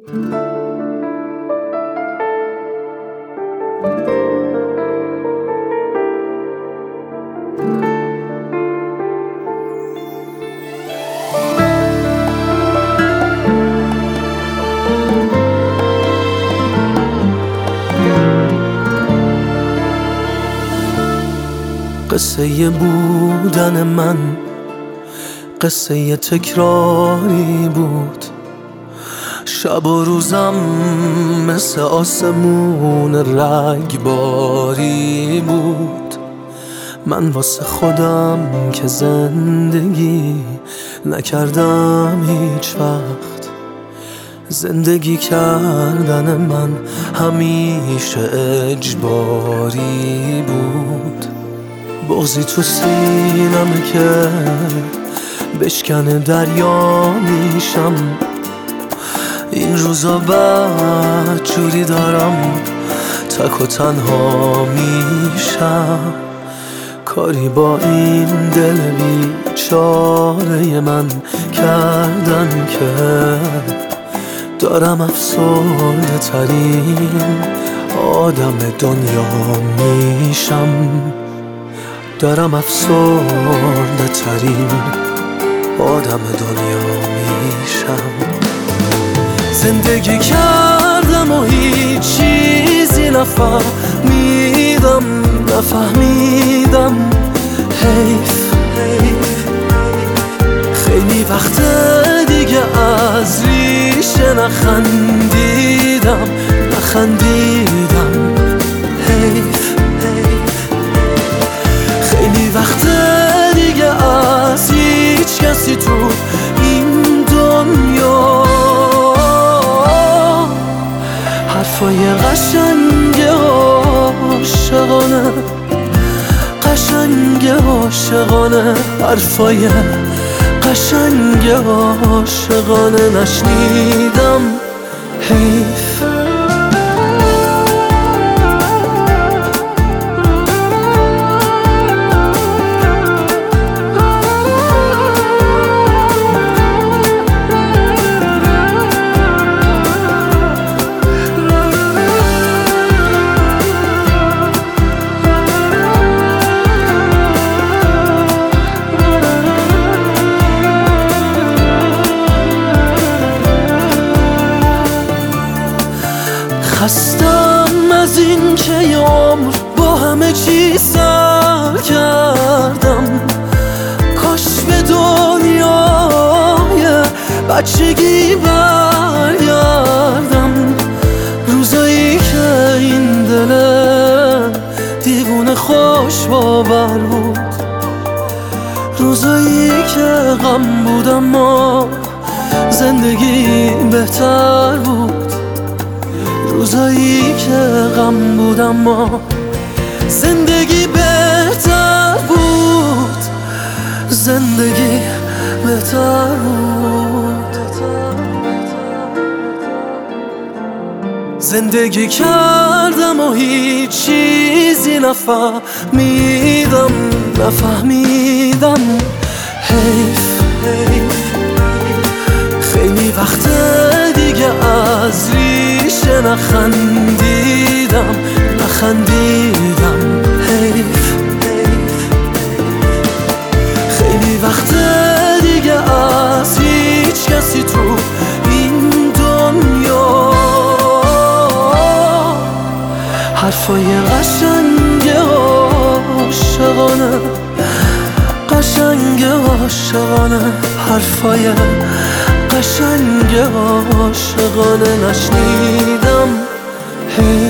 قصه بودن من قصه تکراری بود، شب و روزم مثل آسمون رگباری بود. من واسه خودم که زندگی نکردم هیچ وقت، زندگی کردن من همیشه اجباری بود. بغضی تو سینمه که بشکنه دریا میشم، این روزا بدجوری دارم تک و تنها میشم. کاری با این دل بیچاره من کردن که دارم افسرده ترین آدم دنیا میشم، دارم افسرده ترین آدم دنیا میشم. زندگی کردم و هیچ چیزی نفهمیدم حیف. خیلی وقت دیگه از ریشه نخندیدم حیف. خیلی وقت دیگه از هیچ کسی تو این دنیا حرفای قشنگ عاشقانه حرفای قشنگ عاشقانه نشنیدم حیف. خستم از این که یه عمر با همه چی سر کردم، کاش به دنیای بچگی برگردم. روزایی که این دل دیوونه خوش باور بود، روزایی که غم بود اما زندگی بهتر بود، روزایی که غم بود اما زندگی بهتر بود، زندگی بهتر بود. زندگی کردم و هیچ چیزی نفهمیدم حیف. خیلی وقت دیگه از ریشه نخندیدم حیف. خیلی وقت دیگه از هیچ کسی تو این دنیا حرفای قشنگ عاشقانه حرفای قشنگ عاشقانه نشنیدم حیف.